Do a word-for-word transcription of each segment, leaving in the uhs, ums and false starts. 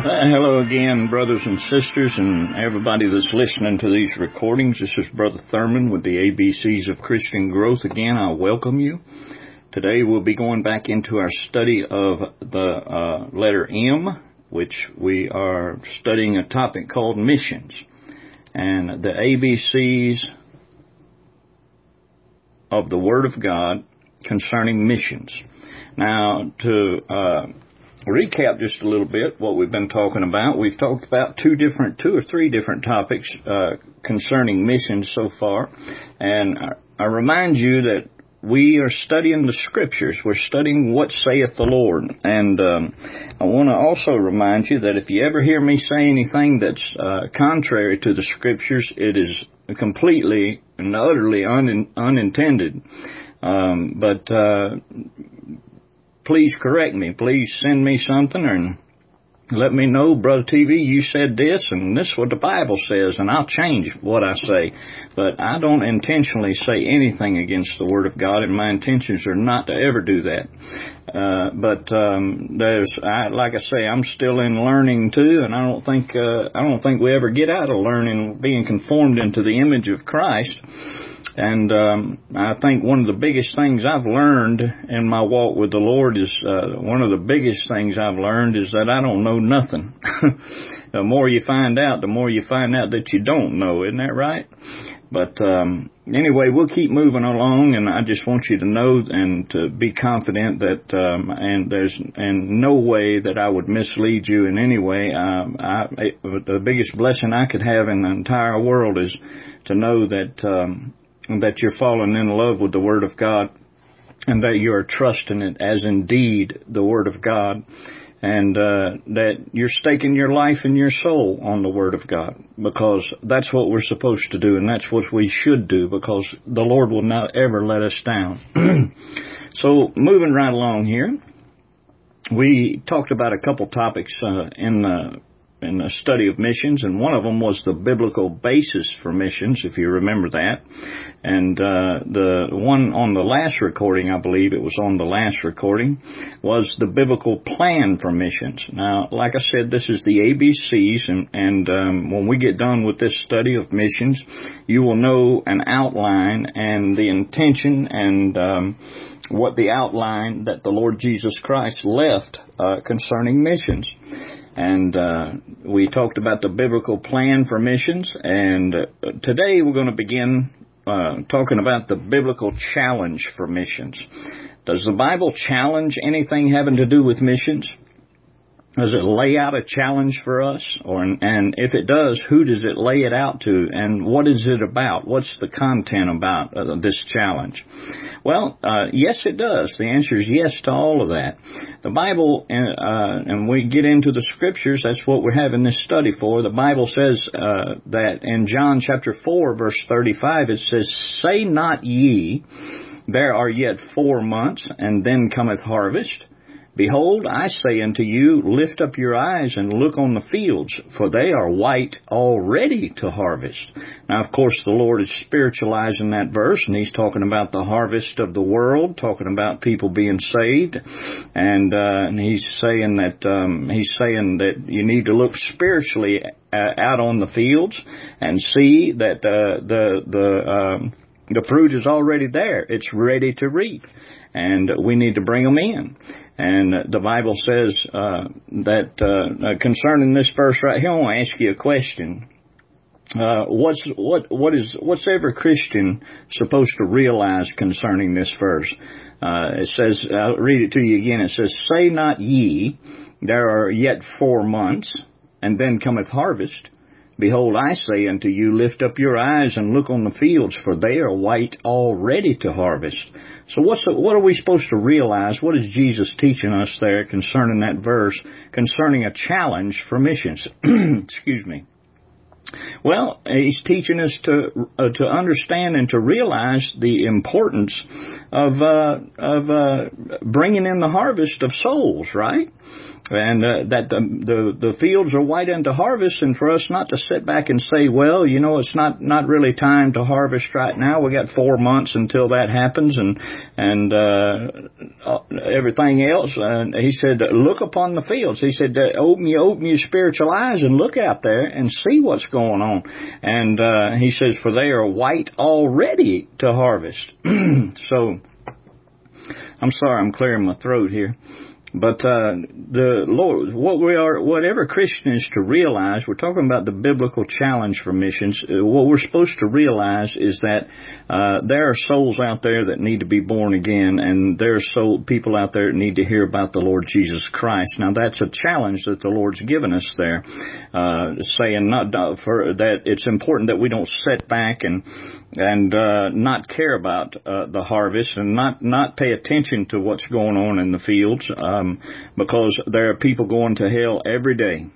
Uh, hello again, brothers and sisters, and everybody that's listening to these recordings. This is Brother Thurman with the A B Cs of Christian Growth. Again, I welcome you. Today we'll be going back into our study of the uh, letter M, which we are studying a topic called missions. And the A B Cs of the Word of God concerning missions. Now, to uh, recap just a little bit what we've been talking about, we've talked about two different, two or three different topics uh, concerning missions so far. And I, I remind you that we are studying the Scriptures. We're studying what saith the Lord. And um, I want to also remind you that if you ever hear me say anything that's uh, contrary to the Scriptures, it is completely and utterly un- unintended. Um, but uh, please correct me. Please send me something and let me know, Brother T V, you said this, and this is what the Bible says, and I'll change what I say. But I don't intentionally say anything against the Word of God, and my intentions are not to ever do that. Uh, but um, there's, I, like I say, I'm still in learning too, and I don't think uh, I don't think we ever get out of learning, being conformed into the image of Christ. And um, I think one of the biggest things I've learned in my walk with the Lord is, uh, one of the biggest things I've learned is that I don't know nothing. The more you find out, the more you find out that you don't know. Isn't that right? But um, anyway, we'll keep moving along, and I just want you to know and to be confident that, um, and there's in no way that I would mislead you in any way. Um, I, the biggest blessing I could have in the entire world is to know that um, that you're falling in love with the Word of God, and that you are trusting it as indeed the Word of God, and uh, that you're staking your life and your soul on the Word of God, because that's what we're supposed to do, and that's what we should do, because the Lord will not ever let us down. So, moving right along here, we talked about a couple topics uh, in the in the study of missions, and one of them was the biblical basis for missions, if you remember that. And uh, the one on the last recording, I believe it was on the last recording, was the biblical plan for missions. Now, like I said, this is the A B Cs, and, and um, when we get done with this study of missions, you will know an outline and the intention and um, what the outline that the Lord Jesus Christ left uh, concerning missions. And uh, we talked about the biblical plan for missions, and uh, today we're going to begin uh, talking about the biblical challenge for missions. Does the Bible challenge anything having to do with missions? Does it lay out a challenge for us? Or, and if it does, who does it lay it out to? And what is it about? What's the content about uh, this challenge? Well, uh, yes, it does. The answer is yes to all of that. The Bible, uh, and we get into the Scriptures, that's what we're having this study for. The Bible says uh, that in John chapter four, verse thirty-five, it says, "Say not ye, there are yet four months, and then cometh harvest. Behold, I say unto you, lift up your eyes and look on the fields, for they are white already to harvest." Now, of course, the Lord is spiritualizing that verse, and He's talking about the harvest of the world, talking about people being saved, and, uh, and He's saying that um, He's saying that you need to look spiritually uh, out on the fields and see that uh, the the um, the fruit is already there; it's ready to reap, and we need to bring them in. And the Bible says uh, that uh, concerning this verse right here, I want to ask you a question. Uh, what's what what is what's every Christian supposed to realize concerning this verse? Uh, it says, I'll read it to you again. It says, "Say not ye, there are yet four months, and then cometh harvest. Behold, I say unto you, lift up your eyes and look on the fields, for they are white already to harvest." So what's the, what are we supposed to realize? What is Jesus teaching us there concerning that verse, concerning a challenge for missions? Excuse me. Well, he's teaching us to uh, to understand and to realize the importance of uh, of uh, bringing in the harvest of souls, right? And uh, that the, the the fields are white unto harvest, and for us not to sit back and say, well, you know, it's not not really time to harvest right now. We got four months until that happens, and and uh, everything else. And he said, look upon the fields. He said, open you open your spiritual eyes and look out there and see what's going on. And uh, he says, for they are white already to harvest. So, I'm sorry, I'm clearing my throat here. But uh, the Lord, what we are, what every Christian is to realize, we're talking about the biblical challenge for missions. Uh, what we're supposed to realize is that uh, there are souls out there that need to be born again, and there are soul people out there that need to hear about the Lord Jesus Christ. Now, that's a challenge that the Lord's given us there, uh, saying not for that it's important that we don't sit back and and uh, not care about uh, the harvest and not not pay attention to what's going on in the fields. Um, Because there are people going to hell every day.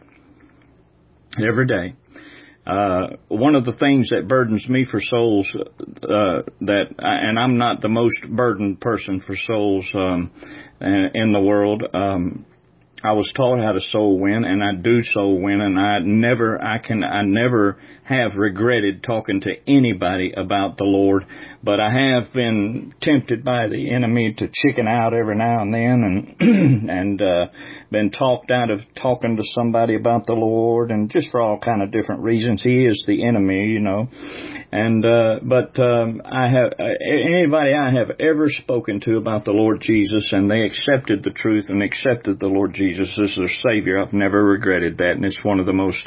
Every day. Uh, one of the things that burdens me for souls, uh, that, and I'm not the most burdened person for souls, um, in the world, um, I was taught how to soul win, and I do soul win, and I never, I can, I never have regretted talking to anybody about the Lord, but I have been tempted by the enemy to chicken out every now and then, and and uh, been talked out of talking to somebody about the Lord, and just for all kind of different reasons. He is the enemy, you know. And uh, but um, I have uh, anybody I have ever spoken to about the Lord Jesus, and they accepted the truth and accepted the Lord Jesus as their Savior. I've never regretted that, and it's one of the most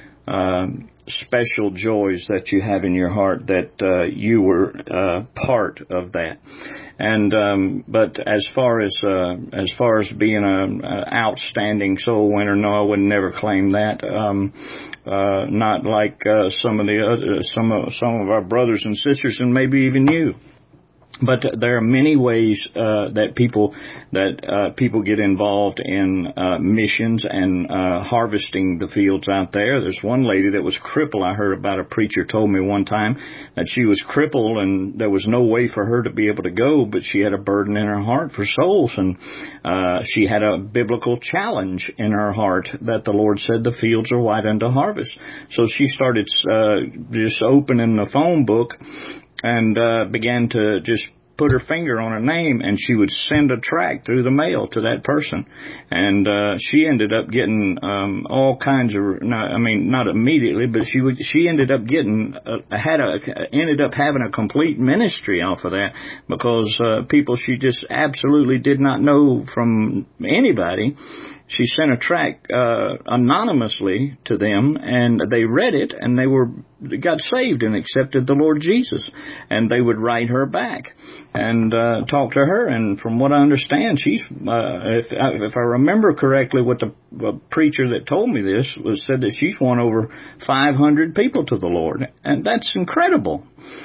um, special joys that you have in your heart that uh, you were uh, part of that. And um, but as far as uh, as far as being an outstanding soul winner, no, I would never claim that. Um, uh, not like uh, some of the other, some of some of our brothers and sisters, and maybe even you. But there are many ways uh, that people that uh, people get involved in uh, missions and uh, harvesting the fields out there. There's one lady that was crippled. I heard about a preacher told me one time that she was crippled and there was no way for her to be able to go, but she had a burden in her heart for souls, and uh, she had a biblical challenge in her heart that the Lord said the fields are white unto harvest. So she started uh, just opening the phone book and uh, began to just put her finger on a name, and she would send a tract through the mail to that person. And uh, she ended up getting um, all kinds of, not, I mean, not immediately, but she would, she ended up getting, uh, had a, ended up having a complete ministry off of that, because uh, people she just absolutely did not know from anybody. She sent a tract uh, anonymously to them, and they read it, and they were got saved and accepted the Lord Jesus. And they would write her back and uh, talk to her. And from what I understand, she's uh, if if I remember correctly, what the uh, preacher that told me this was said that she's won over five hundred people to the Lord, and that's incredible.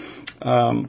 Um,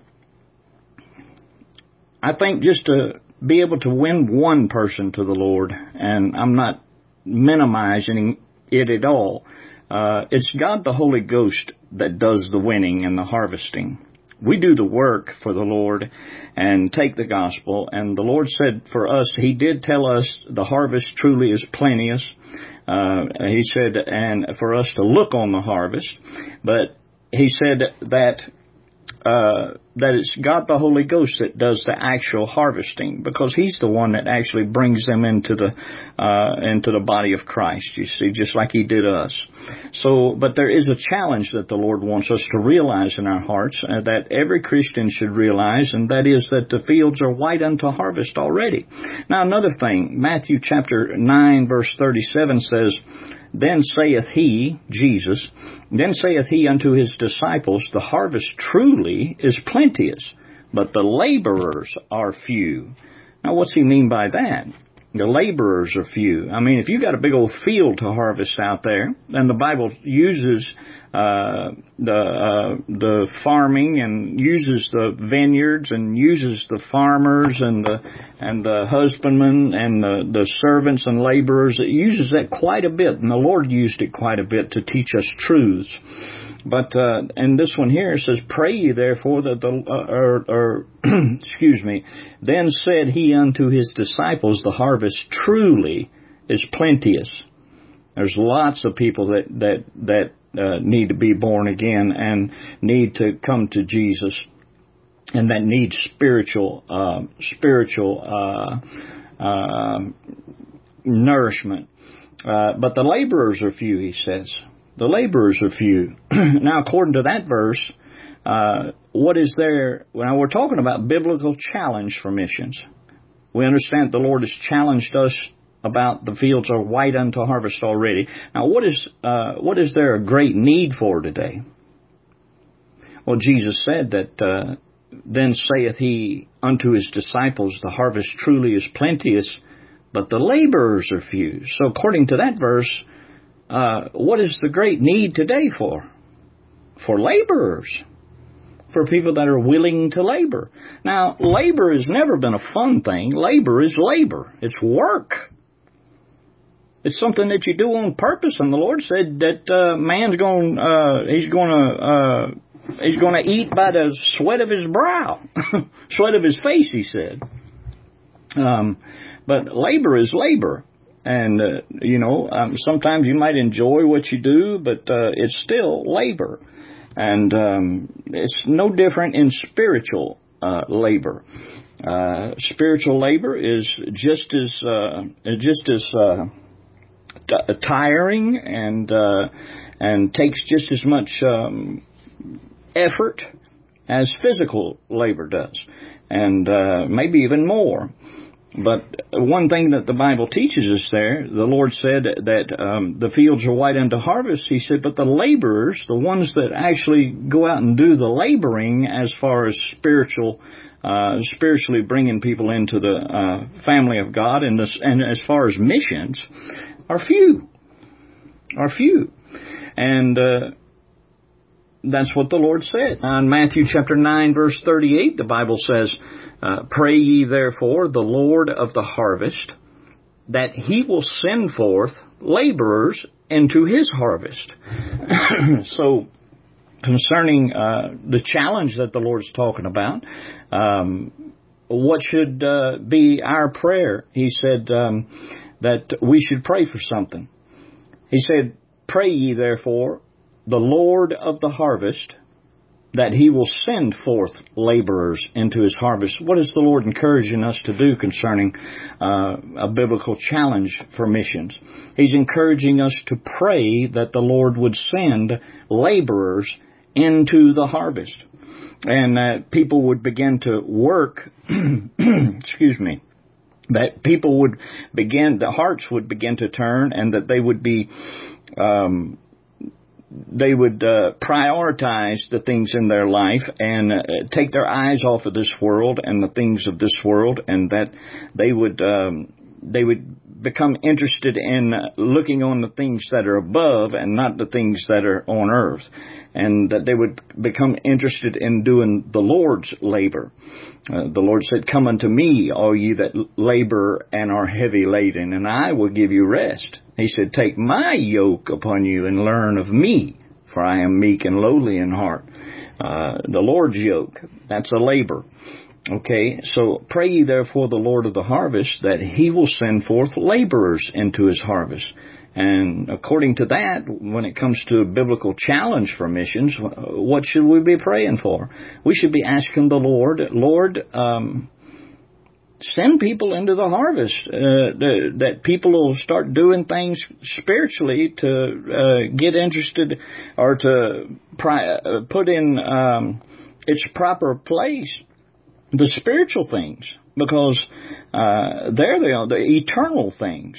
I think just to be able to win one person to the Lord, and I'm not minimizing it at all. Uh, it's God the Holy Ghost that does the winning and the harvesting. We do the work for the Lord and take the gospel, and the Lord said for us, He did tell us the harvest truly is plenteous. Uh, he said, and for us to look on the harvest, but He said that Uh, that it's God the Holy Ghost that does the actual harvesting, because He's the one that actually brings them into the uh, into the body of Christ, you see, just like He did us. So, but there is a challenge that the Lord wants us to realize in our hearts, uh, that every Christian should realize, and that is that the fields are white unto harvest already. Now, another thing, Matthew chapter nine, verse thirty-seven says, Then saith He, Jesus, then saith He unto His disciples, The harvest truly is plenteous, but the laborers are few. Now, what's He mean by that? The laborers are few. I mean, if you've got a big old field to harvest out there, and the Bible uses uh, the uh, the farming and uses the vineyards and uses the farmers and the and the husbandmen and the, the servants and laborers, it uses that quite a bit, and the Lord used it quite a bit to teach us truths. But uh, and this one here says, "Pray ye therefore that the uh, or, or excuse me." Then said he unto his disciples, "The harvest truly is plenteous." There's lots of people that that that uh, need to be born again and need to come to Jesus, and that need spiritual uh, spiritual uh, uh, nourishment. Uh, but the laborers are few, he says. The laborers are few. Now, according to that verse, uh, what is there? Now, we're talking about biblical challenge for missions. We understand the Lord has challenged us about the fields are white unto harvest already. Now, what is uh, what is there a great need for today? Well, Jesus said that, uh, then saith he unto his disciples, the harvest truly is plenteous, but the laborers are few. So, according to that verse, Uh, what is the great need today for? For laborers. For people that are willing to labor. Now, labor has never been a fun thing. Labor is labor. It's work. It's something that you do on purpose. And the Lord said that uh, man's going, uh, he's going to, uh, he's going to eat by the sweat of his brow, sweat of his face. He said. Um, but labor is labor. And, uh, you know, um, sometimes you might enjoy what you do, but uh, it's still labor. And um, it's no different in spiritual uh, labor. Uh, spiritual labor is just as uh, just as uh, t- tiring and uh, and takes just as much um, effort as physical labor does, and uh, maybe even more. But one thing that the Bible teaches us there, the Lord said that um, the fields are white unto harvest. He said, but the laborers, the ones that actually go out and do the laboring as far as spiritual, uh, spiritually bringing people into the uh, family of God and, this, and as far as missions, are few, are few. And uh, that's what the Lord said. In Matthew chapter nine, verse thirty-eight, the Bible says, Uh, pray ye therefore the Lord of the harvest, that he will send forth laborers into his harvest. So, concerning uh, the challenge that the Lord's talking about, um, what should uh, be our prayer? He said um, that we should pray for something. He said, pray ye therefore the Lord of the harvest, that he will send forth laborers into his harvest. What is the Lord encouraging us to do concerning uh, a biblical challenge for missions? He's encouraging us to pray that the Lord would send laborers into the harvest, and that people would begin to work, excuse me, that people would begin, the hearts would begin to turn, and that they would be um they would uh, prioritize the things in their life and uh, take their eyes off of this world and the things of this world, and that they would um, they would become interested in looking on the things that are above and not the things that are on earth, and that they would become interested in doing the Lord's labor. Uh, the Lord said, come unto me, all ye that labor and are heavy laden, and I will give you rest. He said, take my yoke upon you and learn of me, for I am meek and lowly in heart. Uh, the Lord's yoke, that's a labor. Okay, so pray ye therefore the Lord of the harvest, that he will send forth laborers into his harvest. And according to that, when it comes to a biblical challenge for missions, what should we be praying for? We should be asking the Lord, Lord, um, send people into the harvest, uh, that people will start doing things spiritually to uh, get interested, or to pri- uh, put in um, its proper place the spiritual things, because uh, they're the, the eternal things.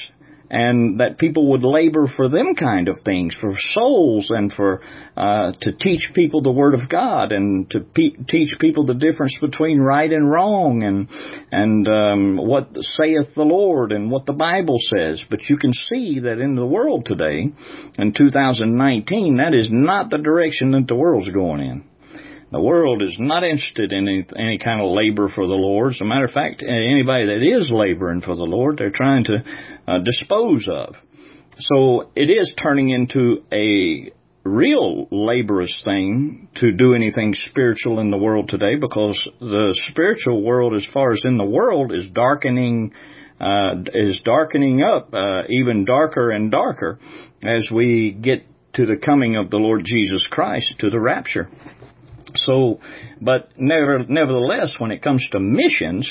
and that people would labor for them kind of things, for souls, and for uh, to teach people the Word of God, and to pe- teach people the difference between right and wrong, and and um, what saith the Lord, and what the Bible says. But you can see that in the world today, in two thousand nineteen, that is not the direction that the world's going in. The world is not interested in any, any kind of labor for the Lord. As a matter of fact, anybody that is laboring for the Lord, they're trying to uh, dispose of. So it is turning into a real laborious thing to do anything spiritual in the world today, because the spiritual world, as far as in the world, is darkening uh, is darkening up, uh, even darker and darker as we get to the coming of the Lord Jesus Christ, to the rapture. So, but never, nevertheless, when it comes to missions,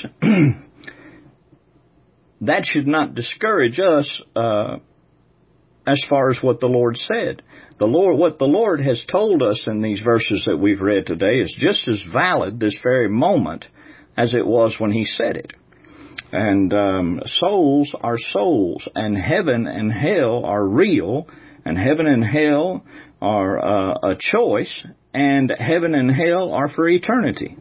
that should not discourage us uh, as far as what the Lord said. The Lord, what the Lord has told us in these verses that we've read today is just as valid this very moment as it was when He said it. And um, souls are souls, and heaven and hell are real, and heaven and hell are uh, a choice, and heaven and hell are for eternity.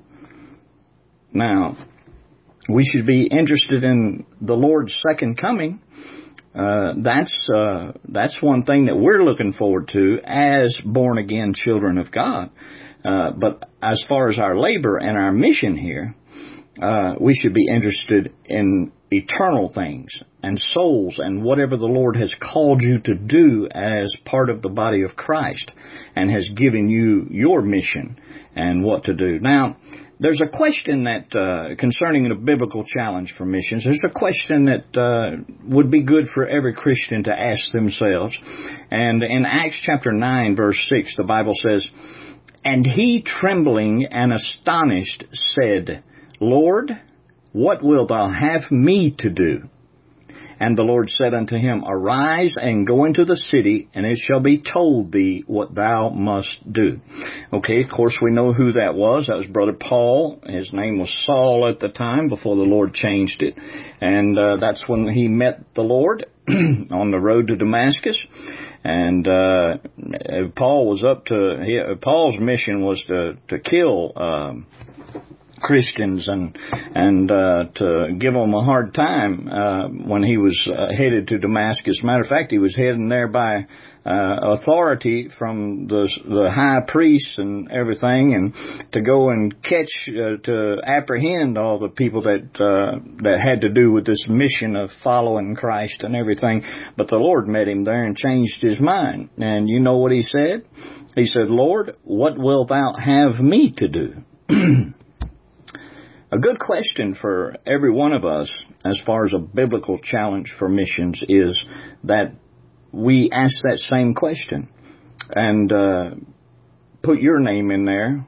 Now, we should be interested in the Lord's second coming. Uh, that's uh, that's one thing that we're looking forward to as born-again children of God. Uh, but as far as our labor and our mission here, uh, we should be interested in eternal things and souls and whatever the Lord has called you to do as part of the body of Christ, and has given you your mission and what to do. Now, there's a question that, uh, concerning the biblical challenge for missions, there's a question that uh, would be good for every Christian to ask themselves. And in Acts chapter nine, verse six, the Bible says, "And he, trembling and astonished, said, Lord, what wilt thou have me to do? And the Lord said unto him, Arise and go into the city, and it shall be told thee what thou must do." Okay, of course we know who that was. That was Brother Paul. His name was Saul at the time, before the Lord changed it. And uh, that's when he met the Lord on the road to Damascus. And uh, Paul was up to, he, Paul's mission was to, to kill um Christians and and uh, to give them a hard time uh, when he was uh, headed to Damascus. Matter of fact, he was heading there by uh, authority from the the high priests and everything, and to go and catch, uh, to apprehend all the people that uh, that had to do with this mission of following Christ and everything. But the Lord met him there and changed his mind. And you know what he said? He said, "Lord, what wilt thou have me to do?" A good question for every one of us as far as a biblical challenge for missions is that we ask that same question and uh, put your name in there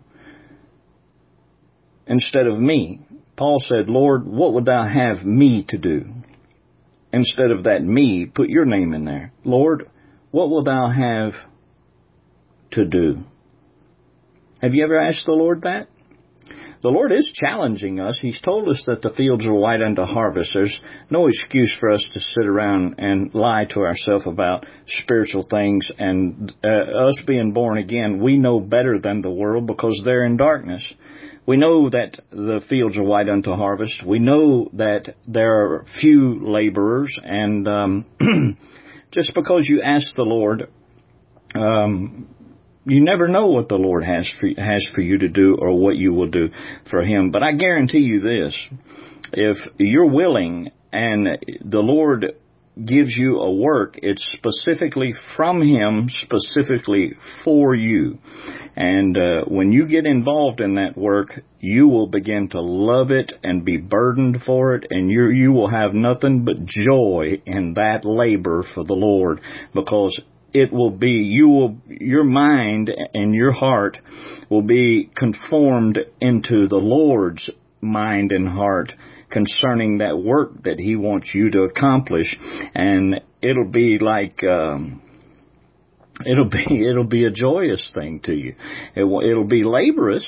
instead of me. Paul said, "Lord, what would thou have me to do?" Instead of that me, put your name in there. "Lord, what wilt thou have to do?" Have you ever asked the Lord that? The Lord is challenging us. He's told us that the fields are white unto harvest. There's no excuse for us to sit around and lie to ourselves about spiritual things. And uh, us being born again, we know better than the world because they're in darkness. We know that the fields are white unto harvest. We know that there are few laborers. And um, just because you ask the Lord, um, you never know what the Lord has for, has for you to do or what you will do for Him. But I guarantee you this, if you're willing and the Lord gives you a work, it's specifically from Him, specifically for you. And uh, when you get involved in that work, you will begin to love it and be burdened for it, and you you will have nothing but joy in that labor for the Lord, because it will be, you will, your mind and your heart will be conformed into the Lord's mind and heart concerning that work that He wants you to accomplish. And it'll be like, um, it'll be, it'll be a joyous thing to you. It will, it'll be laborious.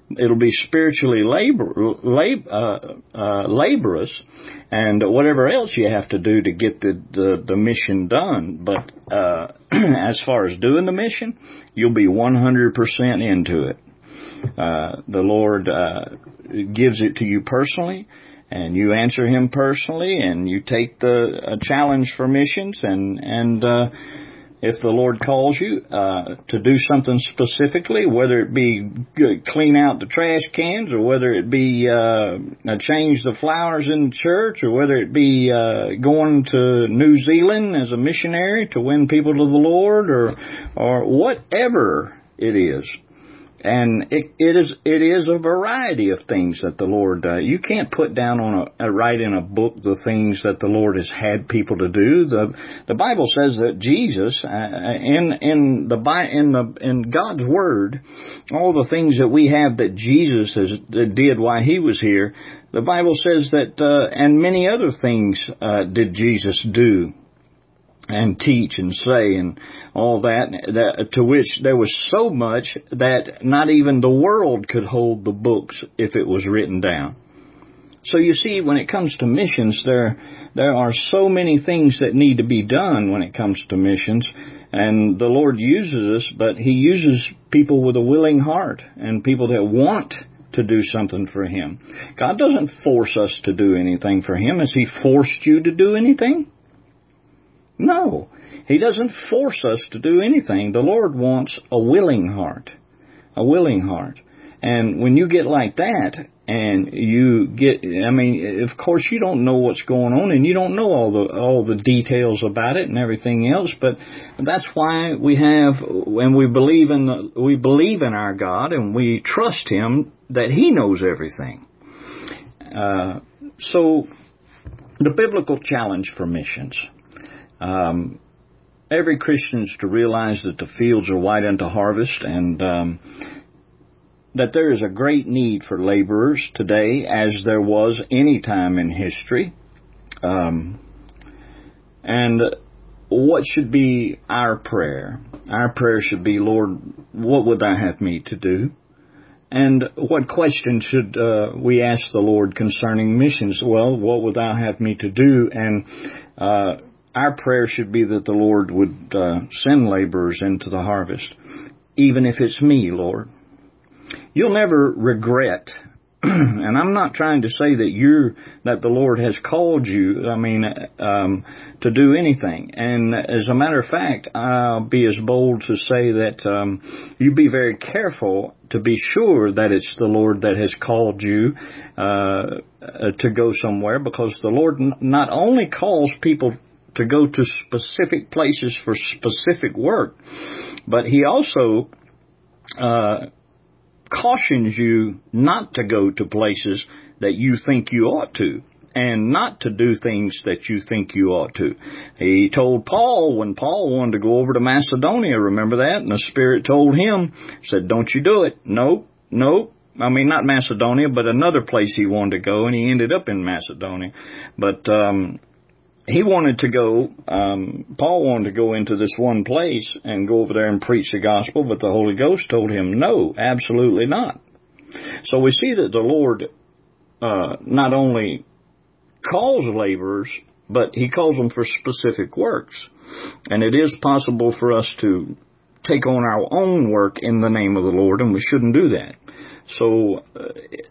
It'll be spiritually labor, lab, uh, uh, laborious, and whatever else you have to do to get the, the, the mission done. But uh, as far as doing the mission, you'll be one hundred percent into it. Uh, the Lord uh, gives it to you personally, and you answer Him personally, and you take the uh, challenge for missions, and and uh, if the Lord calls you uh, to do something specifically, whether it be clean out the trash cans, or whether it be uh, change the flowers in the church, or whether it be uh, going to New Zealand as a missionary to win people to the Lord, or or whatever it is. And it, it is it is a variety of things that the Lord, uh, you can't put down on a, a write in a book the things that the Lord has had people to do. The the Bible says that Jesus, uh, in in the in the in God's Word, all the things that we have that Jesus has that did while He was here, the Bible says that, uh, and many other things uh, did Jesus do and teach and say and all that, that, to which there was so much that not even the world could hold the books if it was written down. So you see, when it comes to missions, there there are so many things that need to be done when it comes to missions, and the Lord uses us, but He uses people with a willing heart and people that want to do something for Him. God doesn't force us to do anything for Him. Has He forced you to do anything? No, He doesn't force us to do anything. The Lord wants a willing heart, a willing heart. And when you get like that, and you get, I mean, of course you don't know what's going on, and you don't know all the all the details about it and everything else. But that's why we have, when we believe in the, we believe in our God, and we trust Him that He knows everything. Uh, so, the biblical challenge for missions. Um, every Christian is to realize that the fields are white unto harvest, and um, that there is a great need for laborers today, as there was any time in history. Um, and what should be our prayer? Our prayer should be, Lord, what would Thou have me to do? And what question should uh, we ask the Lord concerning missions? Well, what would Thou have me to do? And uh our prayer should be that the Lord would uh, send laborers into the harvest, even if it's me, Lord. You'll never regret, and I'm not trying to say that you're that the Lord has called you, I mean, um, to do anything. And as a matter of fact, I'll be as bold to say that um, you be very careful to be sure that it's the Lord that has called you uh, to go somewhere, because the Lord n- not only calls people to go to specific places for specific work, but He also uh, cautions you not to go to places that you think you ought to, and not to do things that you think you ought to. He told Paul, when Paul wanted to go over to Macedonia, remember that? And the Spirit told him, said, don't you do it. No, no. I mean, not Macedonia, but another place he wanted to go, and he ended up in Macedonia. But um He wanted to go, um, Paul wanted to go into this one place and go over there and preach the gospel, but the Holy Ghost told him, no, absolutely not. So we see that the Lord uh, not only calls laborers, but He calls them for specific works. And it is possible for us to take on our own work in the name of the Lord, and we shouldn't do that. So, uh,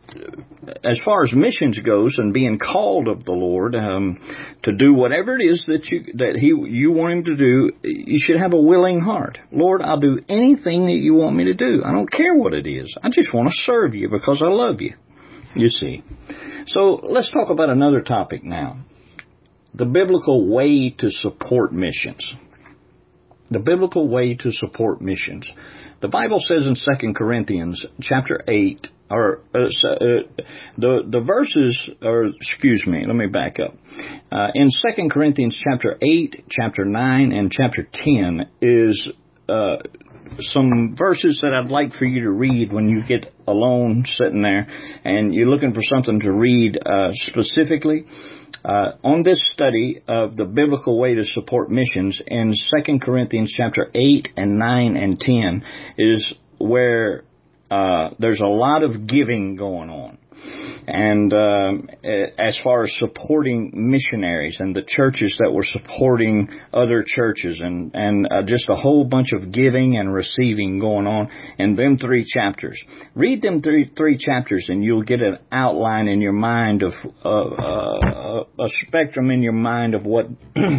as far as missions goes, and being called of the Lord um, to do whatever it is that you that He you want Him to do, you should have a willing heart. Lord, I'll do anything that You want me to do. I don't care what it is. I just want to serve You because I love You. You see. So let's talk about another topic now: the biblical way to support missions. The biblical way to support missions. The Bible says in Second Corinthians chapter eight, or uh, uh, the the verses, or excuse me, let me back up. Uh, in Second Corinthians chapter eight, chapter nine, and chapter ten is uh, some verses that I'd like for you to read when you get alone sitting there and you're looking for something to read uh, specifically. Uh, on this study of the biblical way to support missions in Second Corinthians chapter eight and nine and ten is where uh, there's a lot of giving going on. And um, as far as supporting missionaries and the churches that were supporting other churches, and and uh, just a whole bunch of giving and receiving going on in them three chapters. Read them three three chapters, and you'll get an outline in your mind of uh, uh, a spectrum in your mind of what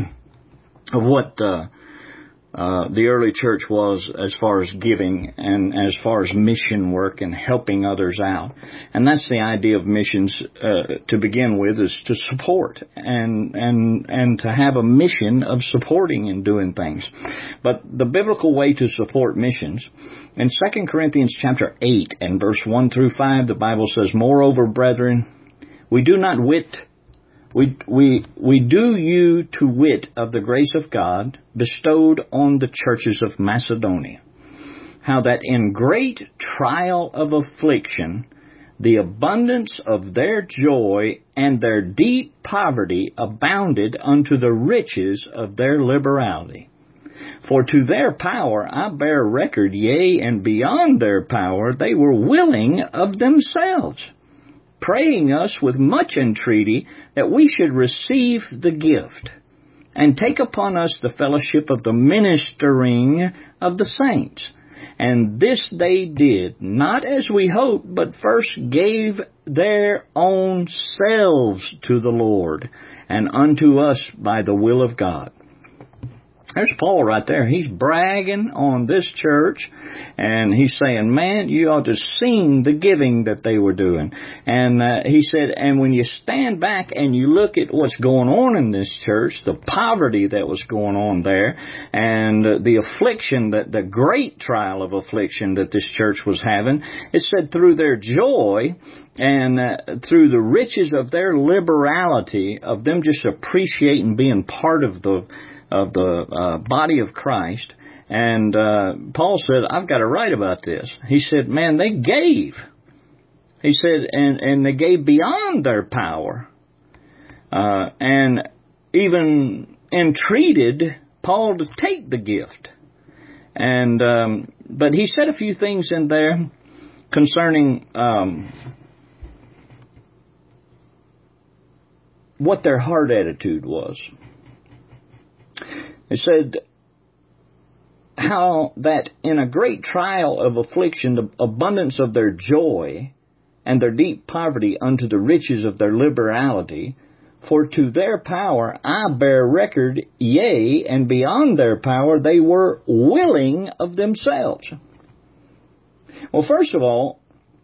of what. Uh, Uh, the early church was as far as giving and as far as mission work and helping others out. And that's the idea of missions uh, to begin with, is to support and and and to have a mission of supporting and doing things. But the biblical way to support missions, in Second Corinthians chapter eight and verse one through five, the Bible says, "Moreover, brethren, we do not wit We, we, we do you to wit of the grace of God bestowed on the churches of Macedonia, how that in great trial of affliction, the abundance of their joy and their deep poverty abounded unto the riches of their liberality. For to their power I bear record, yea, and beyond their power they were willing of themselves, praying us with much entreaty that we should receive the gift, and take upon us the fellowship of the ministering of the saints. And this they did, not as we hoped, but first gave their own selves to the Lord, and unto us by the will of God." There's Paul right there. He's bragging on this church, and he's saying, man, you ought to have seen the giving that they were doing. And uh, he said, and when you stand back and you look at what's going on in this church, the poverty that was going on there, and uh, the affliction, that the great trial of affliction that this church was having, it said through their joy and uh, through the riches of their liberality, of them just appreciating being part of the of the uh, body of Christ. And uh, Paul said, I've got to write about this. He said, man, they gave. He said, and, and they gave beyond their power. Uh, and even entreated Paul to take the gift. And um, but he said a few things in there concerning um, what their heart attitude was. It said how that in a great trial of affliction, the abundance of their joy and their deep poverty unto the riches of their liberality, for to their power I bear record, yea, and beyond their power they were willing of themselves. Well, first of all,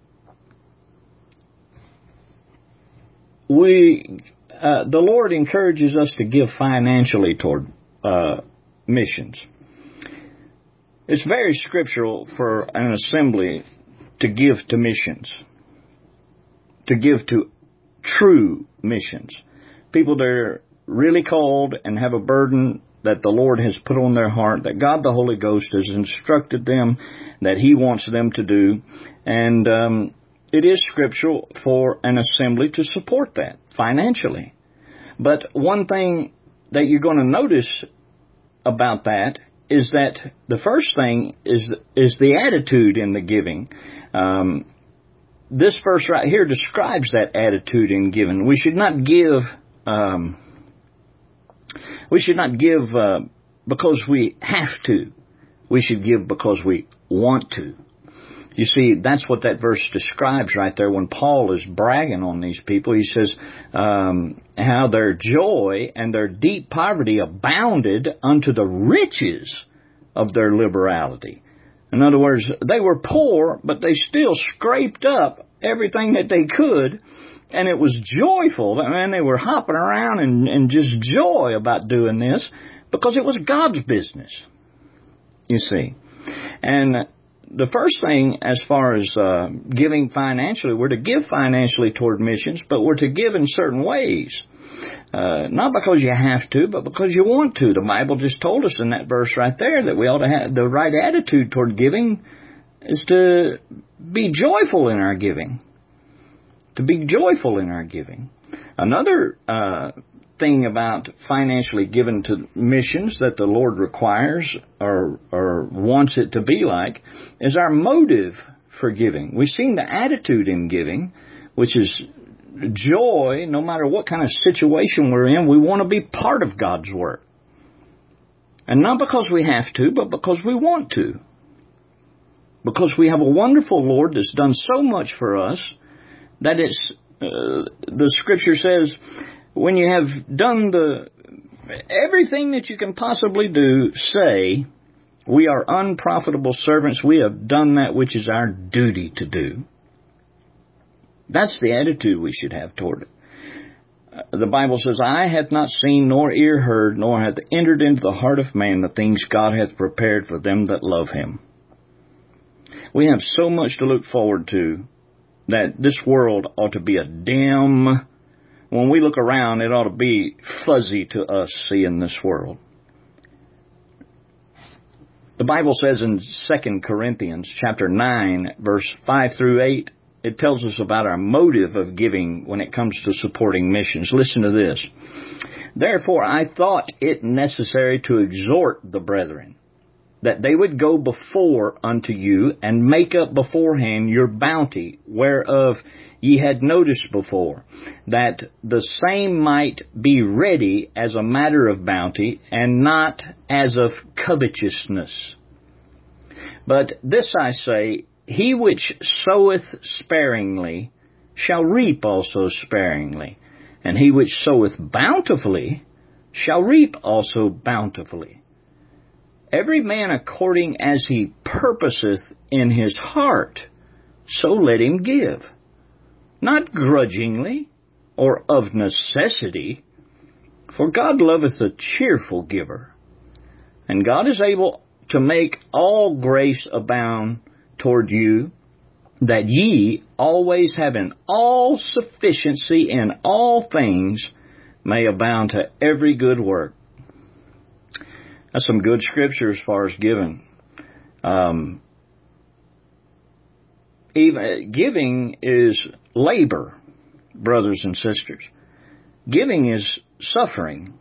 we uh, the Lord encourages us to give financially toward Uh, missions. It's very scriptural for an assembly to give to missions, to give to true missions. People that are really called and have a burden that the Lord has put on their heart, that God the Holy Ghost has instructed them, that He wants them to do. And um, it is scriptural for an assembly to support that financially. But one thing that you're going to notice about that is that the first thing is is the attitude in the giving. Um, this verse right here describes that attitude in giving. We should not give. Um, we should not give uh, because we have to. We should give because we want to. You see, that's what that verse describes right there when Paul is bragging on these people. He says um, how their joy and their deep poverty abounded unto the riches of their liberality. In other words, they were poor, but they still scraped up everything that they could, and it was joyful. I mean, they were hopping around and, and just joy about doing this because it was God's business, you see. And the first thing, as far as uh, giving financially, we're to give financially toward missions, but we're to give in certain ways. Uh, not because you have to, but because you want to. The Bible just told us in that verse right there that we ought to have the right attitude toward giving is to be joyful in our giving. To be joyful in our giving. Another uh, thing about financially given to missions that the Lord requires or, or wants it to be like is our motive for giving. We've seen the attitude in giving, which is joy. No matter what kind of situation we're in, we want to be part of God's work. And not because we have to, but because we want to. Because we have a wonderful Lord that's done so much for us that it's, uh, the Scripture says, when you have done the everything that you can possibly do, say, we are unprofitable servants. We have done that which is our duty to do. That's the attitude we should have toward it. Uh, the Bible says, eye hath not seen, nor ear heard, nor hath entered into the heart of man the things God hath prepared for them that love Him. We have so much to look forward to that this world ought to be a dim. When we look around, it ought to be fuzzy to us seeing this world. The Bible says in Second Corinthians chapter nine, verse five through eight, it tells us about our motive of giving when it comes to supporting missions. Listen to this. Therefore, I thought it necessary to exhort the brethren, that they would go before unto you and make up beforehand your bounty, whereof ye had noticed before, that the same might be ready as a matter of bounty, and not as of covetousness. But this I say, he which soweth sparingly shall reap also sparingly, and he which soweth bountifully shall reap also bountifully. Every man according as he purposeth in his heart, so let him give. Not grudgingly, or of necessity, for God loveth a cheerful giver. And God is able to make all grace abound toward you, that ye, always having all sufficiency in all things, may abound to every good work. That's some good scripture as far as giving. Um, even giving is labor, brothers and sisters. Giving is suffering.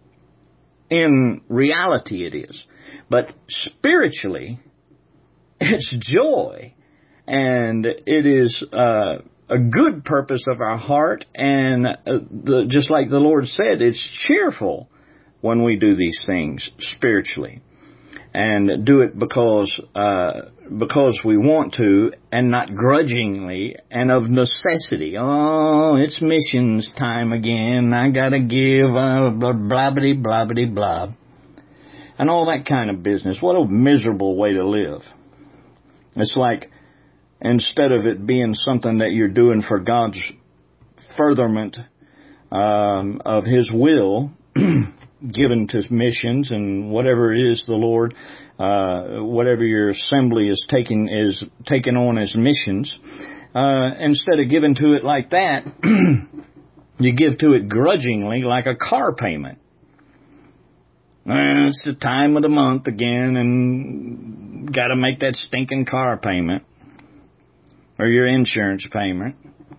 In reality it is. But spiritually, it's joy. And it is uh, a good purpose of our heart. And uh, the, just like the Lord said, it's cheerful when we do these things spiritually. And do it because uh, because we want to, and not grudgingly and of necessity. Oh, it's missions time again. I gotta give, uh, blah, blah, blah, blah, blah, blah. And all that kind of business. What a miserable way to live. It's like, instead of it being something that you're doing for God's furtherment um, of His will, given to missions and whatever it is the Lord, uh, whatever your assembly is taking is taking on as missions, uh, instead of giving to it like that, you give to it grudgingly, like a car payment. Well, it's the time of the month again, and got to make that stinking car payment, or your insurance payment,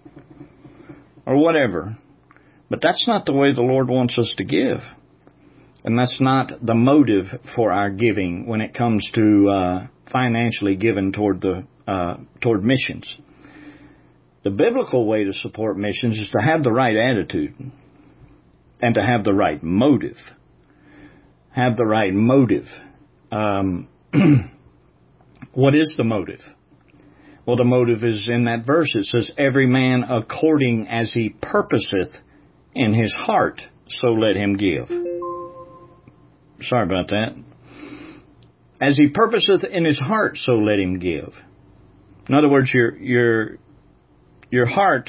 or whatever. But that's not the way the Lord wants us to give. And that's not the motive for our giving when it comes to uh, financially giving toward the uh, toward missions. The biblical way to support missions is to have the right attitude and to have the right motive. Have the right motive. Um, what is the motive? Well, the motive is in that verse. It says, every man according as he purposeth in his heart, so let him give. Sorry about that. As he purposeth in his heart, so let him give. In other words, your your your heart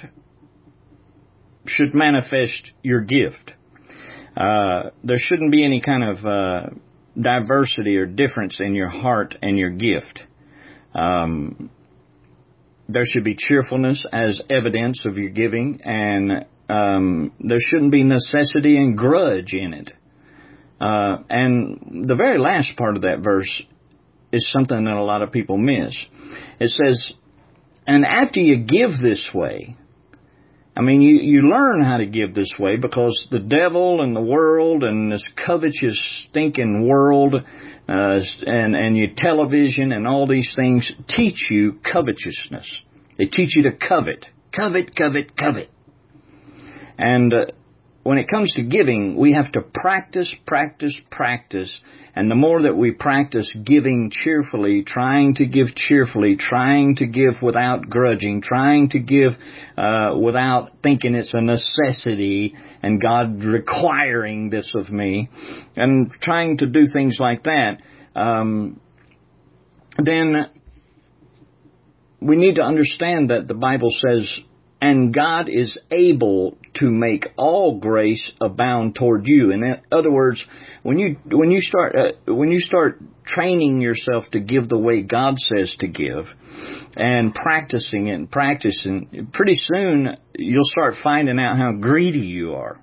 should manifest your gift. Uh, there shouldn't be any kind of uh, diversity or difference in your heart and your gift. Um, there should be cheerfulness as evidence of your giving, and um, there shouldn't be necessity and grudge in it. Uh, and the very last part of that verse is something that a lot of people miss. It says, and after you give this way, I mean, you, you learn how to give this way because the devil and the world and this covetous, stinking world uh, and, and your television and all these things teach you covetousness. They teach you to covet. Covet, covet, covet. And uh, when it comes to giving, we have to practice, practice, practice. And the more that we practice giving cheerfully, trying to give cheerfully, trying to give without grudging, trying to give uh, without thinking it's a necessity and God requiring this of me, and trying to do things like that, um, then we need to understand that the Bible says, and God is able to make all grace abound toward you. In other words, when you when you start uh, when you start training yourself to give the way God says to give, and practicing it and practicing, pretty soon you'll start finding out how greedy you are.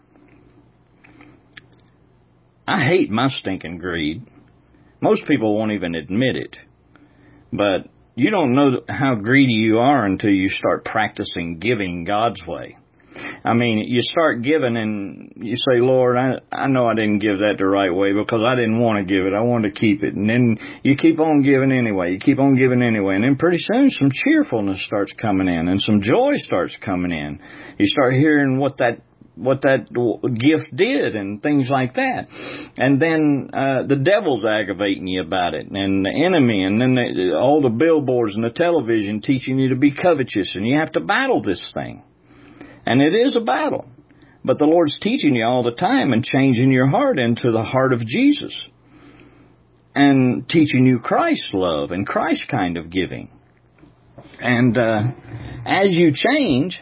I hate my stinking greed. Most people won't even admit it, but you don't know how greedy you are until you start practicing giving God's way. I mean, you start giving and you say, Lord, I, I know I didn't give that the right way because I didn't want to give it. I wanted to keep it. And then you keep on giving anyway. You keep on giving anyway. And then pretty soon some cheerfulness starts coming in and some joy starts coming in. You start hearing what that what that gift did and things like that. And then uh, the devil's aggravating you about it, and the enemy, and then the, all the billboards and the television teaching you to be covetous, and you have to battle this thing. And it is a battle. But the Lord's teaching you all the time and changing your heart into the heart of Jesus, and teaching you Christ's love and Christ's kind of giving. And uh, as you change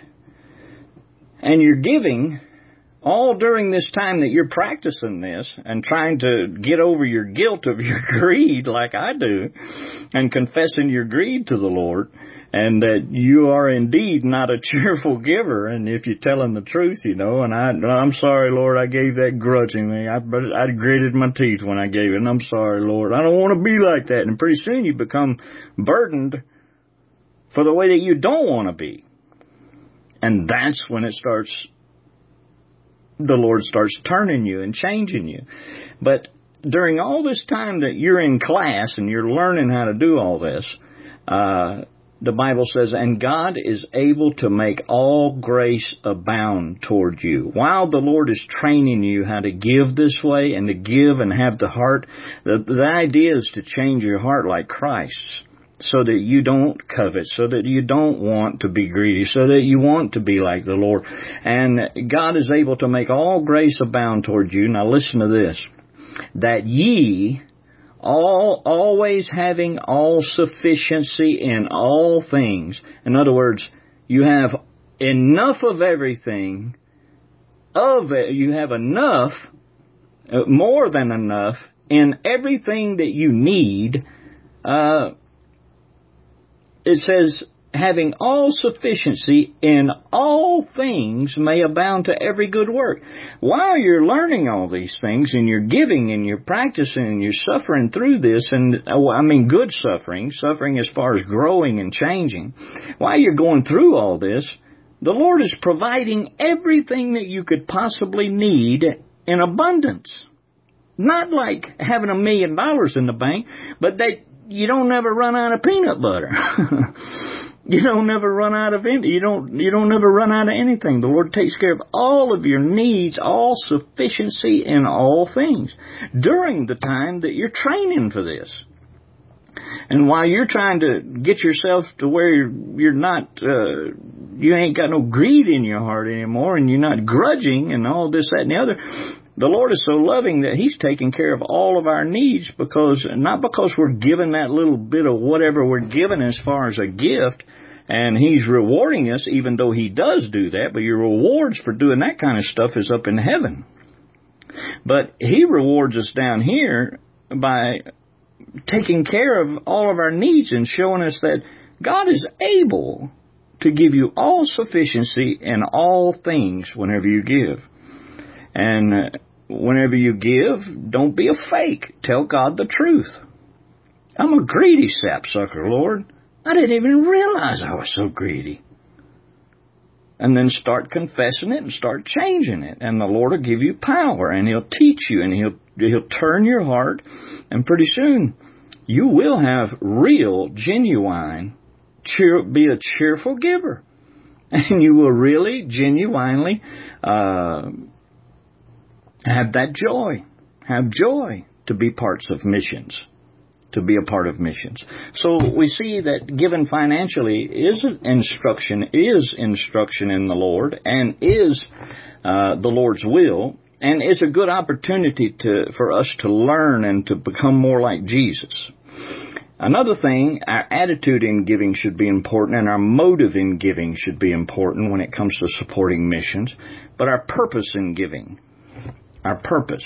and you're giving, all during this time that you're practicing this and trying to get over your guilt of your greed like I do, and confessing your greed to the Lord, and that you are indeed not a cheerful giver, and if you're telling the truth, you know, and I, I'm sorry, Lord, I gave that grudgingly. I, I gritted my teeth when I gave it, and I'm sorry, Lord. I don't want to be like that. And pretty soon you become burdened for the way that you don't want to be. And that's when it starts, the Lord starts turning you and changing you. But during all this time that you're in class and you're learning how to do all this, uh, the Bible says, and God is able to make all grace abound toward you. While the Lord is training you how to give this way and to give and have the heart, the, the idea is to change your heart like Christ's, so that you don't covet, so that you don't want to be greedy, so that you want to be like the Lord. And God is able to make all grace abound toward you. Now listen to this. That ye, all always having all sufficiency in all things. In other words, you have enough of everything, of it, you have enough, more than enough, in everything that you need. Uh, It says, having all sufficiency in all things may abound to every good work. While you're learning all these things and you're giving and you're practicing and you're suffering through this, and I mean good suffering, suffering as far as growing and changing, while you're going through all this, the Lord is providing everything that you could possibly need in abundance. Not like having a million dollars in the bank, but that you don't never run out of peanut butter. You don't never run out of any, you don't, you don't never run out of anything. The Lord takes care of all of your needs, all sufficiency in all things during the time that you're training for this. And while you're trying to get yourself to where you're not, uh, you ain't got no greed in your heart anymore, and you're not grudging and all this, that, and the other, the Lord is so loving that He's taking care of all of our needs, because, not because we're given that little bit of whatever we're given as far as a gift, and He's rewarding us, even though He does do that, but your rewards for doing that kind of stuff is up in heaven. But He rewards us down here by taking care of all of our needs and showing us that God is able to give you all sufficiency in all things whenever you give. And uh, whenever you give, don't be a fake. Tell God the truth. I'm a greedy sapsucker, Lord. I didn't even realize I was so greedy. And then start confessing it and start changing it. And the Lord will give you power, and He'll teach you, and He'll He'll turn your heart. And pretty soon, you will have real, genuine, cheer, be a cheerful giver. And you will really, genuinely uh, have that joy. Have joy to be parts of missions. To be a part of missions. So we see that giving financially is instruction, is instruction in the Lord, and is uh, the Lord's will, and is a good opportunity to for us to learn and to become more like Jesus. Another thing, our attitude in giving should be important, and our motive in giving should be important when it comes to supporting missions, but our purpose in giving, our purpose.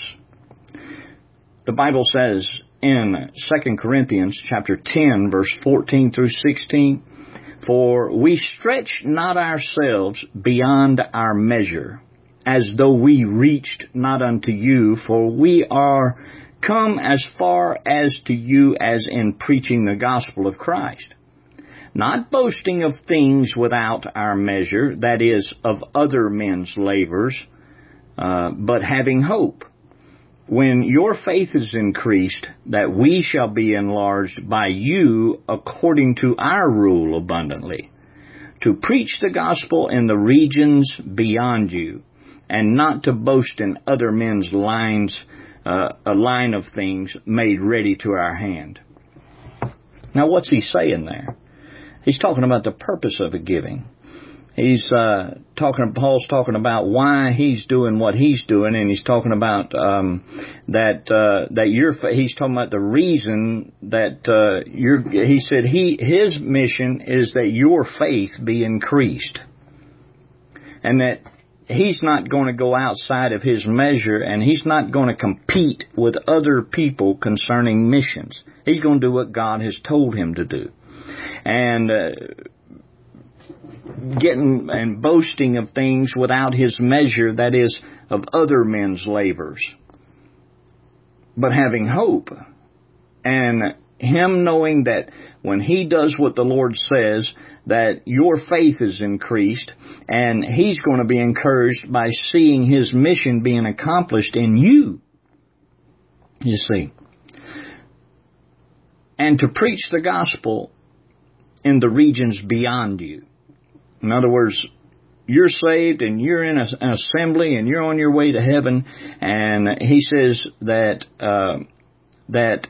The Bible says in Second Corinthians chapter ten, verse fourteen through sixteen, "For we stretch not ourselves beyond our measure, as though we reached not unto you, for we are come as far as to you as in preaching the gospel of Christ, not boasting of things without our measure, that is, of other men's labors, uh, but having hope, when your faith is increased, that we shall be enlarged by you according to our rule abundantly, to preach the gospel in the regions beyond you, and not to boast in other men's lines, uh, a line of things made ready to our hand." Now, what's he saying there? He's talking about the purpose of a giving. He's uh, talking. Paul's talking about why he's doing what he's doing, and he's talking about um, that uh, that your. He's talking about the reason that uh, your. He said he his mission is that your faith be increased, and that he's not going to go outside of his measure, and he's not going to compete with other people concerning missions. He's going to do what God has told him to do, and. Uh, getting and boasting of things without his measure, that is, of other men's labors, but having hope, and him knowing that when he does what the Lord says, that your faith is increased, and he's going to be encouraged by seeing his mission being accomplished in you, you see, and to preach the gospel in the regions beyond you. In other words, you're saved and you're in a, an assembly and you're on your way to heaven, and he says that uh, that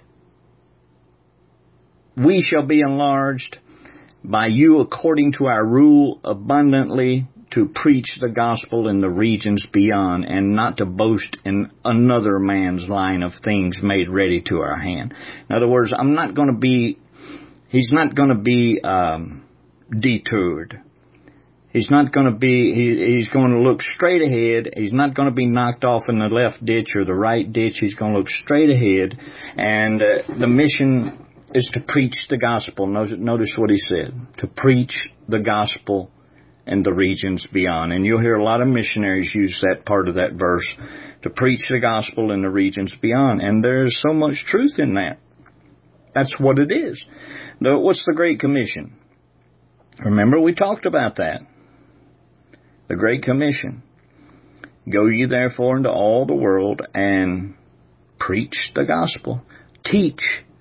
we shall be enlarged by you according to our rule abundantly, to preach the gospel in the regions beyond, and not to boast in another man's line of things made ready to our hand. In other words, I'm not going to be, he's not going to be um, detoured. He's not going to be, he, he's going to look straight ahead. He's not going to be knocked off in the left ditch or the right ditch. He's going to look straight ahead. And uh, the mission is to preach the gospel. Notice, notice what he said. To preach the gospel in the regions beyond. And you'll hear a lot of missionaries use that part of that verse. To preach the gospel in the regions beyond. And there's so much truth in that. That's what it is. Now, what's the Great Commission? Remember, we talked about that. The Great Commission. Go ye therefore into all the world and preach the gospel. Teach.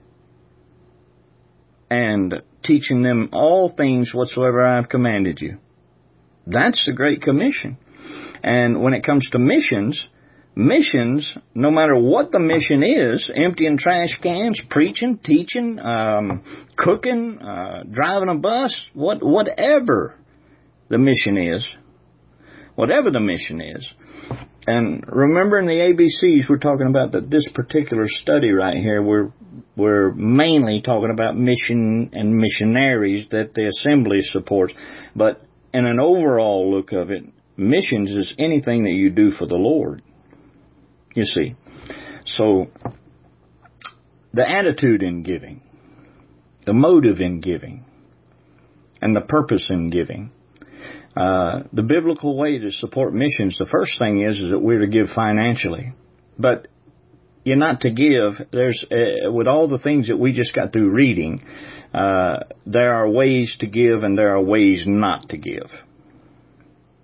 And teaching them all things whatsoever I have commanded you. That's the Great Commission. And when it comes to missions, missions, no matter what the mission is, emptying trash cans, preaching, teaching, um, cooking, uh, driving a bus, what, whatever the mission is, whatever the mission is. And remember in the A B Cs, we're talking about that this particular study right here, we're, we're mainly talking about mission and missionaries that the assembly supports. But in an overall look of it, missions is anything that you do for the Lord. You see. So, the attitude in giving, the motive in giving, and the purpose in giving. Uh, the biblical way to support missions, the first thing is, is that we're to give financially. But you're not to give, there's, uh, with all the things that we just got through reading, uh, there are ways to give and there are ways not to give.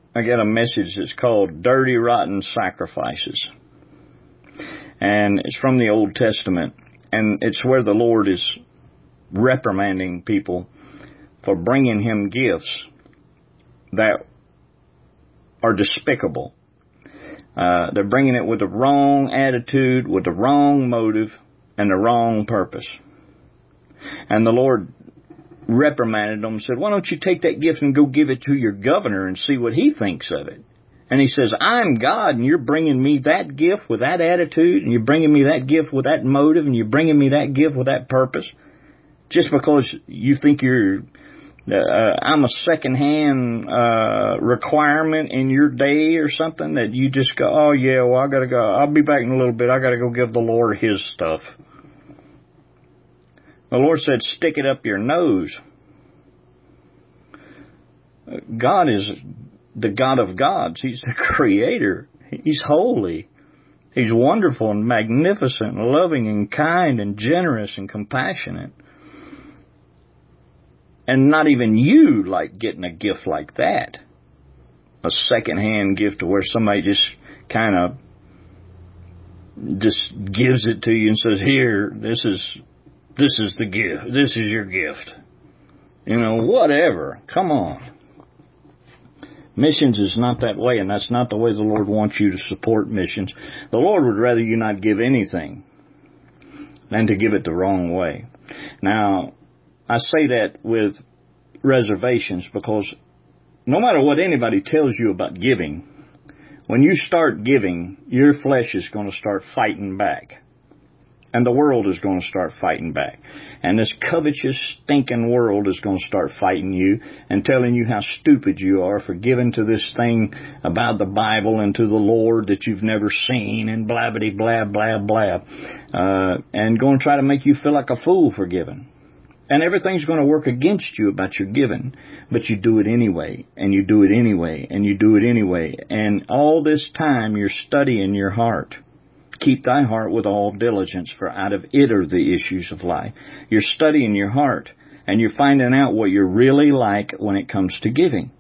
I got a message that's called Dirty Rotten Sacrifices. And it's from the Old Testament. And it's where the Lord is reprimanding people for bringing Him gifts that are despicable. Uh, they're bringing it with the wrong attitude, with the wrong motive, and the wrong purpose. And the Lord reprimanded them and said, why don't you take that gift and go give it to your governor and see what he thinks of it? And He says, I'm God, and you're bringing me that gift with that attitude, and you're bringing me that gift with that motive, and you're bringing me that gift with that purpose, just because you think you're, uh, I'm a second-hand uh, requirement in your day or something, that you just go, oh yeah, well I gotta go, I'll be back in a little bit, I gotta go give the Lord His stuff. The Lord said, stick it up your nose. God is the God of gods. He's the Creator. He's holy. He's wonderful and magnificent and loving and kind and generous and compassionate. And not even you like getting a gift like that. A second-hand gift to where somebody just kind of just gives it to you and says, here, this is... This is the gift. This is your gift. You know, whatever. Come on. Missions is not that way, and that's not the way the Lord wants you to support missions. The Lord would rather you not give anything than to give it the wrong way. Now, I say that with reservations because no matter what anybody tells you about giving, when you start giving, your flesh is going to start fighting back. And the world is going to start fighting back. And this covetous, stinking world is going to start fighting you and telling you how stupid you are for giving to this thing about the Bible and to the Lord that you've never seen and blabbity blah, blah, blah. Uh, and going to try to make you feel like a fool for giving. And everything's going to work against you about your giving. But you do it anyway, and you do it anyway, and you do it anyway. And all this time you're studying your heart. Keep thy heart with all diligence, for out of it are the issues of life. You're studying your heart, and you're finding out what you're really like when it comes to giving.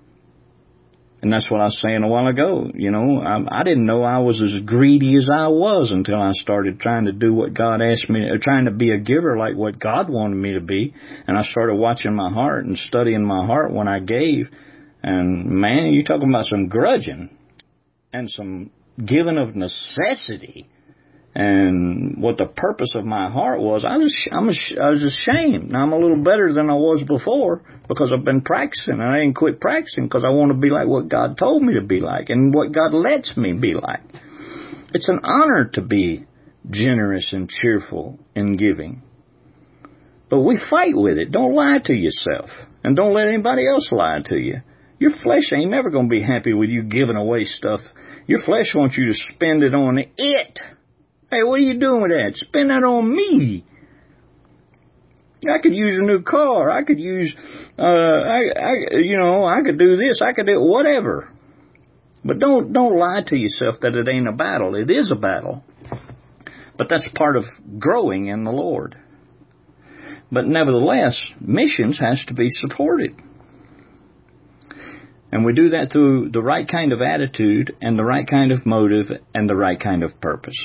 And that's what I was saying a while ago. You know, I, I didn't know I was as greedy as I was until I started trying to do what God asked me, or trying to be a giver like what God wanted me to be. And I started watching my heart and studying my heart when I gave. And man, you're talking about some grudging and some given of necessity, and what the purpose of my heart was. I was, I'm, I was ashamed. Now I'm a little better than I was before because I've been practicing, and I didn't quit practicing because I want to be like what God told me to be like, and what God lets me be like. It's an honor to be generous and cheerful in giving, but we fight with it. Don't lie to yourself, and don't let anybody else lie to you. Your flesh ain't never going to be happy with you giving away stuff. Your flesh wants you to spend it on it. Hey, what are you doing with that? Spend that on me. I could use a new car. I could use, uh, I, I, you know, I could do this. I could do whatever. But don't, don't lie to yourself that it ain't a battle. It is a battle. But that's part of growing in the Lord. But nevertheless, missions has to be supported. And we do that through the right kind of attitude and the right kind of motive and the right kind of purpose.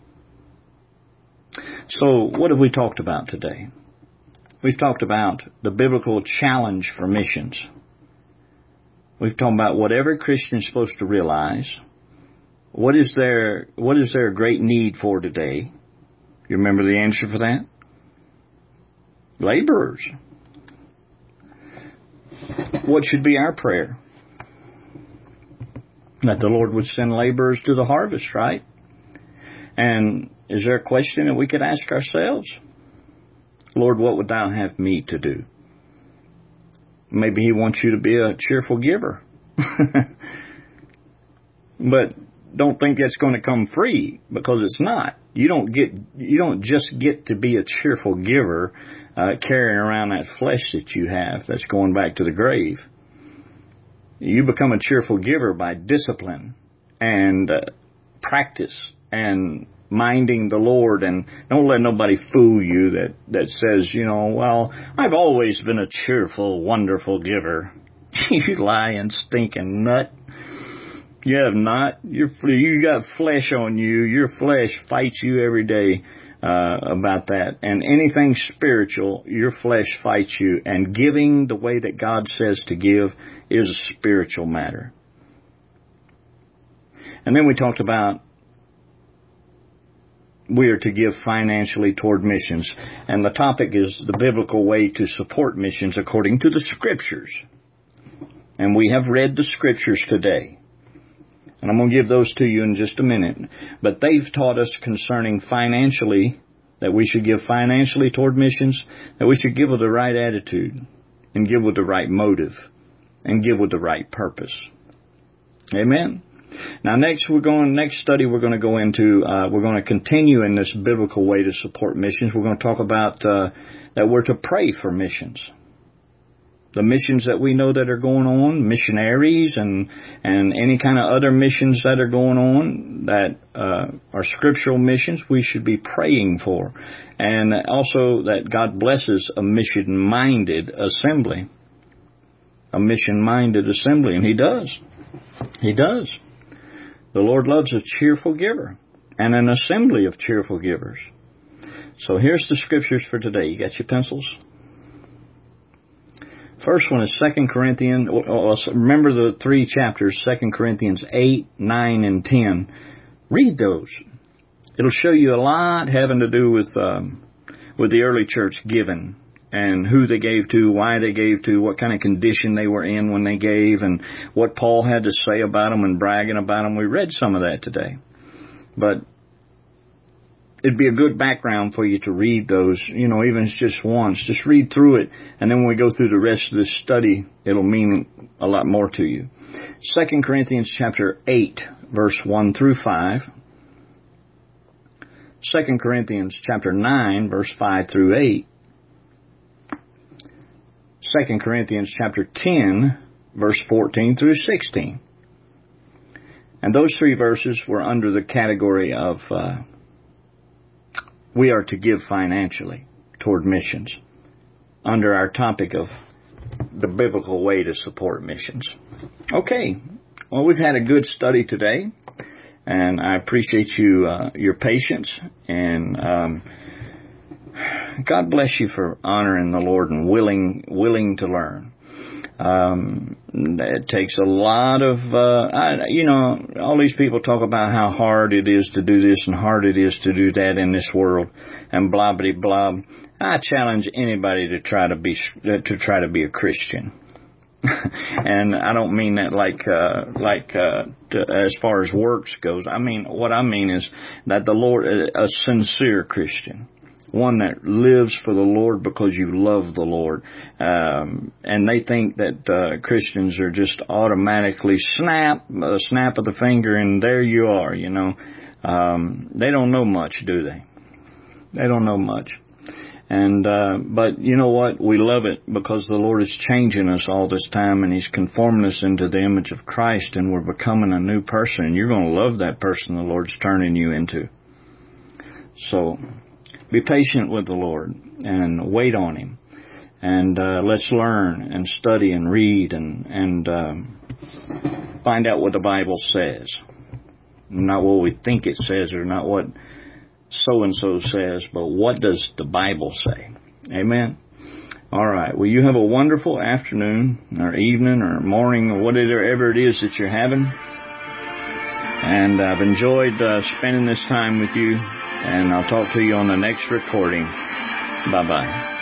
So what have we talked about today? We've talked about the biblical challenge for missions. We've talked about what every Christian is supposed to realize. What is their, what is their great need for today? You remember the answer for that? Laborers. What should be our prayer? That the Lord would send laborers to the harvest, right? And is there a question that we could ask ourselves? Lord, what would thou have me to do? Maybe He wants you to be a cheerful giver. But don't think that's going to come free, because it's not. You don't get, you don't just get to be a cheerful giver uh, carrying around that flesh that you have that's going back to the grave. You become a cheerful giver by discipline and uh, practice and minding the Lord. And don't let nobody fool you that, that says, you know, well, I've always been a cheerful, wonderful giver. You lying, stinking nut. You have not. You're, you got flesh on you. Your flesh fights you every day uh, about that. And anything spiritual, your flesh fights you. And giving the way that God says to give is a spiritual matter. And then we talked about we are to give financially toward missions. And the topic is the biblical way to support missions according to the Scriptures. And we have read the Scriptures today. And I'm going to give those to you in just a minute. But they've taught us concerning financially, that we should give financially toward missions, that we should give with the right attitude, and give with the right motive, and give with the right purpose. Amen? Now next we're going, next study we're going to go into, uh, we're going to continue in this biblical way to support missions. We're going to talk about uh, that we're to pray for missions. The missions that we know that are going on, missionaries and and any kind of other missions that are going on that uh, are scriptural missions, we should be praying for. And also that God blesses a mission-minded assembly. A mission-minded assembly, and He does. He does. The Lord loves a cheerful giver and an assembly of cheerful givers. So here's the scriptures for today. You got your pencils? First one is Second Corinthians. Remember the three chapters, Second Corinthians eight, nine, and ten. Read those. It'll show you a lot having to do with um, with the early church giving and who they gave to, why they gave to, what kind of condition they were in when they gave, and what Paul had to say about them and bragging about them. We read some of that today. But it'd be a good background for you to read those, you know, even if it's just once. Just read through it, and then when we go through the rest of this study, it'll mean a lot more to you. Second Corinthians chapter eight, verse one through five. Second Corinthians chapter nine, verse five through eight. Second Corinthians chapter ten, verse fourteen through sixteen. And those three verses were under the category of uh, we are to give financially toward missions, under our topic of the biblical way to support missions. Okay, well, we've had a good study today, and I appreciate you uh, your patience, and um, God bless you for honoring the Lord and willing willing to learn. Um, it takes a lot of, uh, I, you know, all these people talk about how hard it is to do this and hard it is to do that in this world and blah, blah, blah. I challenge anybody to try to be, to try to be a Christian. And I don't mean that like, uh, like, uh, to, as far as works goes. I mean, what I mean is that the Lord, a sincere Christian. One that lives for the Lord because you love the Lord. Um, and they think that uh, Christians are just automatically snap, a snap of the finger, and there you are, you know. Um, they don't know much, do they? They don't know much. And uh, but you know what? We love it because the Lord is changing us all this time, and He's conforming us into the image of Christ, and we're becoming a new person. And you're going to love that person the Lord's turning you into. So be patient with the Lord and wait on Him. And uh, let's learn and study and read and, and um, find out what the Bible says. Not what we think it says or not what so-and-so says, but what does the Bible say? Amen? All right. Well, you have a wonderful afternoon or evening or morning or whatever it is that you're having. And I've enjoyed uh, spending this time with you. And I'll talk to you on the next recording. Bye-bye.